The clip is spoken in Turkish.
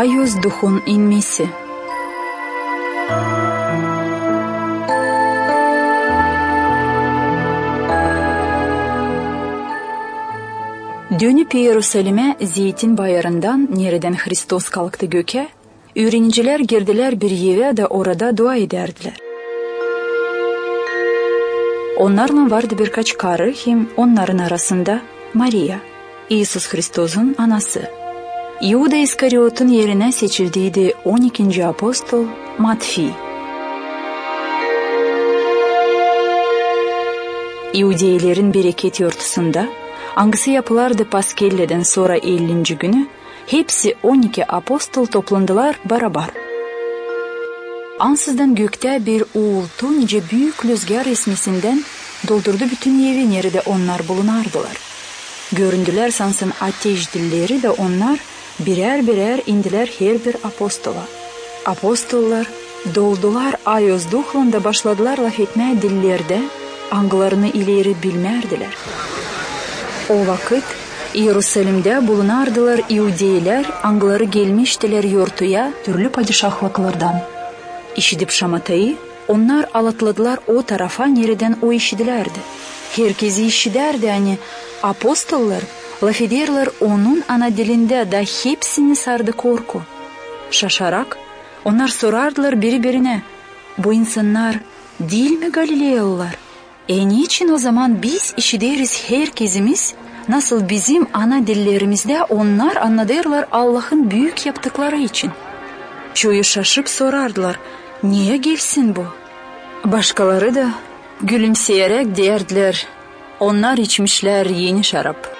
Ayos Duh'un inmesi. Dönüp Yerusalim'e Zeytin bayırından nereden Hristos kalktı göke, öğrenciler girdiler bir yere de orada dua ederdiler. Onlarla vardı birkaç karı, hem onların arasında Maria, İsus Hristos'un anası. Yuda İskariot'un yerine seçildiydi 12. apostol Matfi. İudeylerin bereket yurtusunda, hangisi yapılardı Paskelle'den sonra 50. günü, hepsi 12 apostol toplandılar beraber. Ansızdan gökte bir uğultu nice büyük rüzgar esmesinden doldurdu bütün evi nerede onlar bulunardılar. Göründüler sansın ateş dilleri de onlar birer birer indiler her bir apostola. Apostollar doldular Ayos Duh'la başladılar laf etmeye dillerde, anglarını ileri bilmerdiler. O vakit Yerusalim'de bulunardılar İudeyler, angları gelmiştiler yurtuya türlü padişahlıklardan. İşidip şamatayı, onlar alatladılar o tarafa nereden o işidilerdi. Herkesi işiderdi hani apostollar, laf ederler onun ana dilinde da hepsini sardı korku. Şaşarak onlar sorardılar birbirine, bu insanlar değil mi Galileyalılar? Niçin o zaman biz işideriz herkesimiz, nasıl bizim ana dillerimizde onlar anladırlar Allah'ın büyük yaptıkları için? Çoğu şaşıp sorardılar, niye gelsin bu? Başkaları da gülümseyerek derdiler, onlar içmişler yeni şarap.